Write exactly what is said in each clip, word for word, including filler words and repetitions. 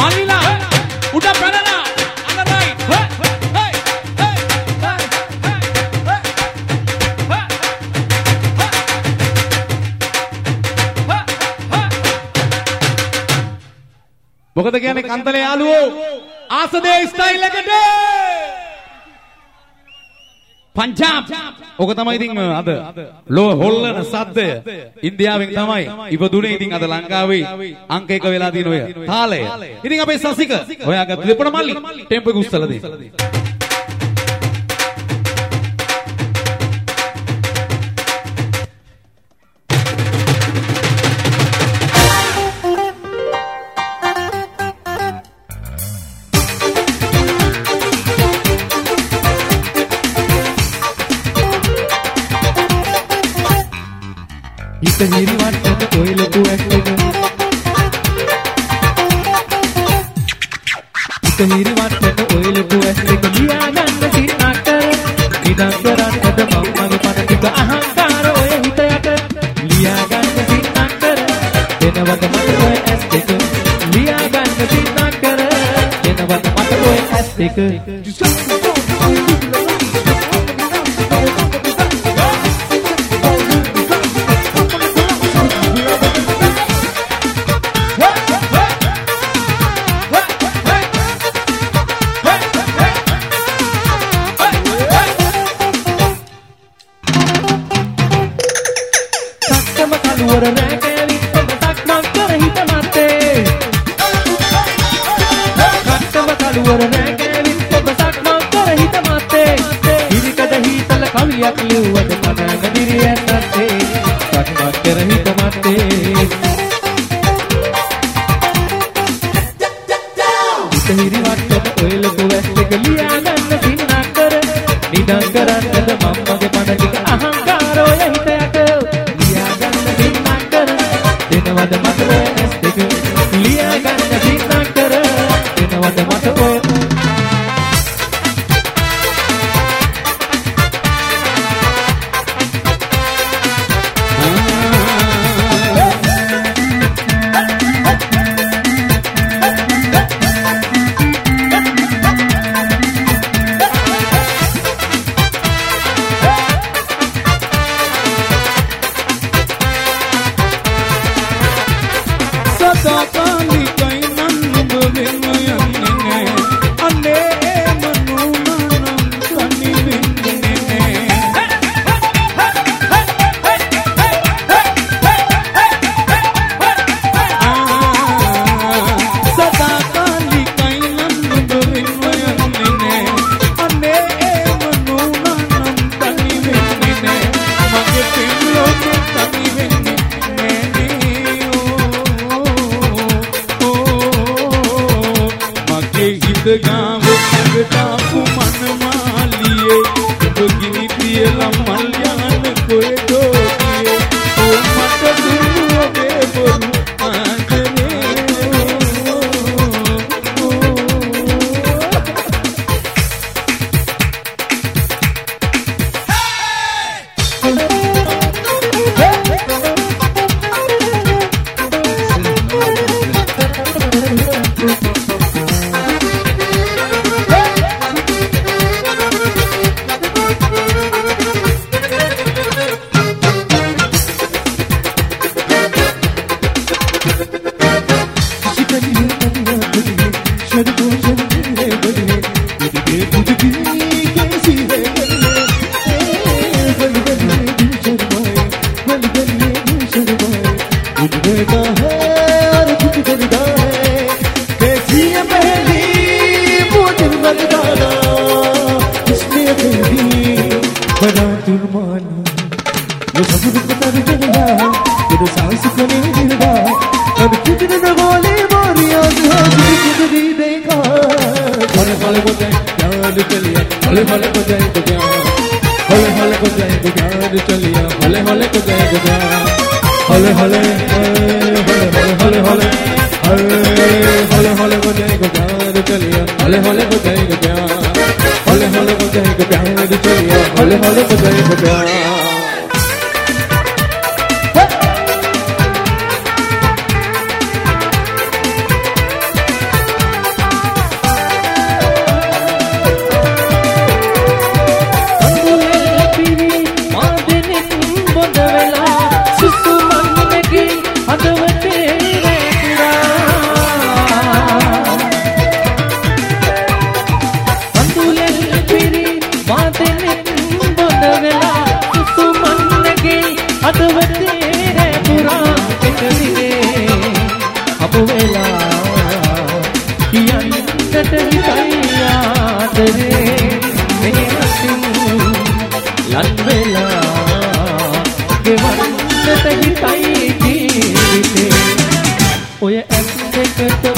Malila, udah Pranana, on the right. Hey, hey, hey, hey, hey, hey, hey, මොකද කියන්නේ කන්තලේ යාළුවෝ ආසදේ style එකට පංජාබ් ඔක තමයි ඉතින් අද ලෝ හොල්ලන සද්දය ඉන්දියාවෙන් තමයි ඉපදුනේ ඉතින් අද ලංකාවේ අංක එක වෙලා තියෙන ඔය තාලය ඉතින් අපේ සසික හොයාගත්ත දෙපොණ මල්ලි ටෙම්පෝ එක උස්සලා දෙන්න හිරි වට්ටට ඔය ලොකු ඇක්ටක හිරි වට්ටට ඔය ලොකු ඇක්ටක ලියා ගන්න සින්නට ඉදන් කරන්නද මම මගේ පණ ටික අහංකාර ඔය හිත යට ලියා ගන්න සින්නට දෙනවද මට ඔය ඇස් දෙක ලියා ගන්න සින්නට දෙනවද මට ඔය ඇස් දෙක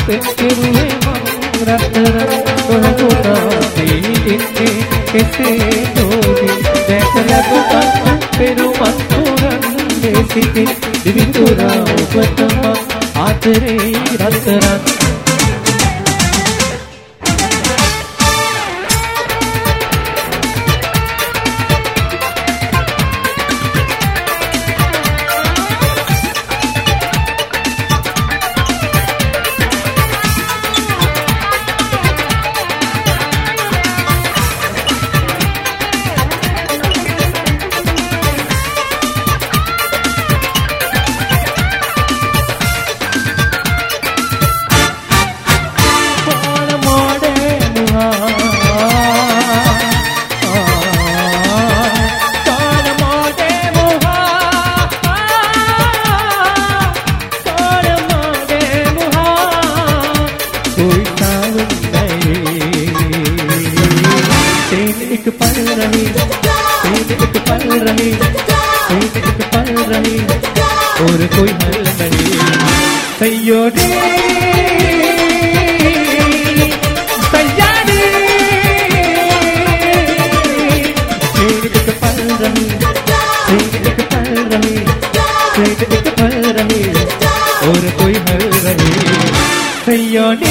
කෙරුවේ මං රත්තරන් කොහොමද තීන්නේ කෙසේ නොදී දැකලා පුතන් පෙරුමත් තෝරන්නේ සිටින් දිවිතුරා ඔබටම ආදරේ රත්තරන් और कोई हल नहीं सैयोरी सैयारी एक पल रही एक पल रही एक पल रही और कोई हल नहीं सैयोरी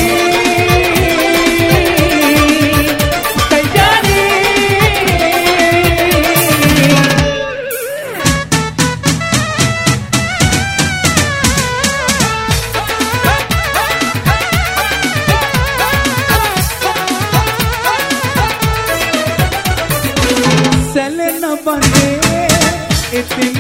Selena Bande, it's